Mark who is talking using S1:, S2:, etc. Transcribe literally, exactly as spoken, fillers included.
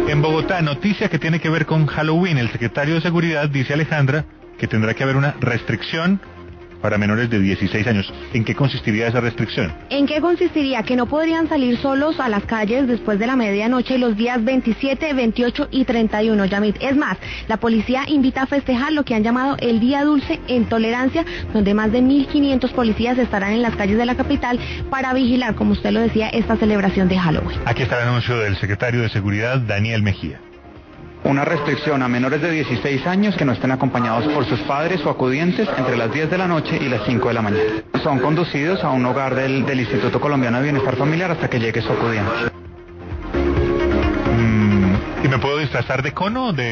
S1: En Bogotá, noticia que tiene que ver con Halloween. El secretario de Seguridad dice, Alejandra, que tendrá que haber una restricción para menores de dieciséis años. ¿En qué consistiría esa restricción?
S2: ¿En qué consistiría? Que no podrían salir solos a las calles después de la medianoche los días veintisiete, veintiocho y treinta y uno, Yamit. Es más, la policía invita a festejar lo que han llamado el Día Dulce en Tolerancia, donde más de mil quinientos policías estarán en las calles de la capital para vigilar, como usted lo decía, esta celebración de Halloween.
S1: Aquí está el anuncio del secretario de Seguridad, Daniel Mejía.
S3: Una restricción a menores de dieciséis años que no estén acompañados por sus padres o acudientes entre las diez de la noche y las cinco de la mañana. Son conducidos a un hogar del, del Instituto Colombiano de Bienestar Familiar hasta que llegue su acudiente.
S1: Mm, ¿Y me puedo disfrazar de cono o de